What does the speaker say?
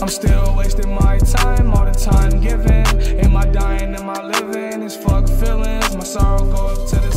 I'm still wasting my time, all the time given. Am I dying, am I living? It's fuck feelings, my sorrow go up to the